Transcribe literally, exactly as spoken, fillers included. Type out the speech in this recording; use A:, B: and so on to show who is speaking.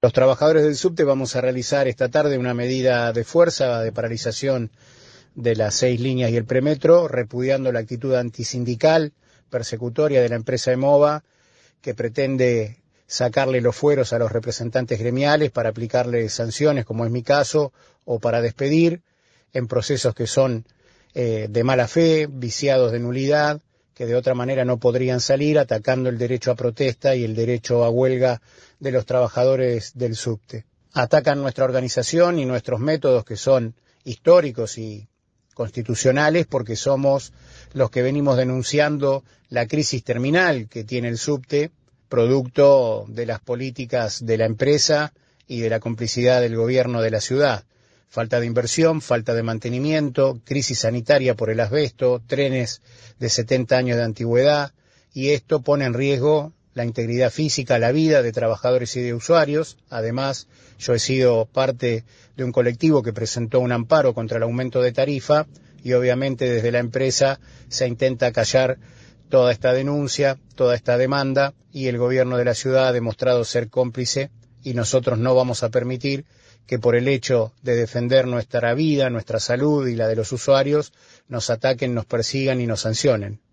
A: Los trabajadores del subte vamos a realizar esta tarde una medida de fuerza de paralización de las seis líneas y el premetro, repudiando la actitud antisindical, persecutoria de la empresa EMOVA, que pretende sacarle los fueros a los representantes gremiales para aplicarle sanciones, como es mi caso, o para despedir en procesos que son eh, de mala fe, viciados de nulidad, que de otra manera no podrían salir, atacando el derecho a protesta y el derecho a huelga de los trabajadores del subte. Atacan nuestra organización y nuestros métodos, que son históricos y constitucionales, porque somos los que venimos denunciando la crisis terminal que tiene el subte, producto de las políticas de la empresa y de la complicidad del gobierno de la ciudad. Falta de inversión, falta de mantenimiento, crisis sanitaria por el asbesto, trenes de setenta años de antigüedad, y esto pone en riesgo la integridad física, la vida de trabajadores y de usuarios. Además, yo he sido parte de un colectivo que presentó un amparo contra el aumento de tarifa, y obviamente desde la empresa se intenta callar toda esta denuncia, toda esta demanda, y el gobierno de la ciudad ha demostrado ser cómplice, y nosotros no vamos a permitir que por el hecho de defender nuestra vida, nuestra salud y la de los usuarios, nos ataquen, nos persigan y nos sancionen.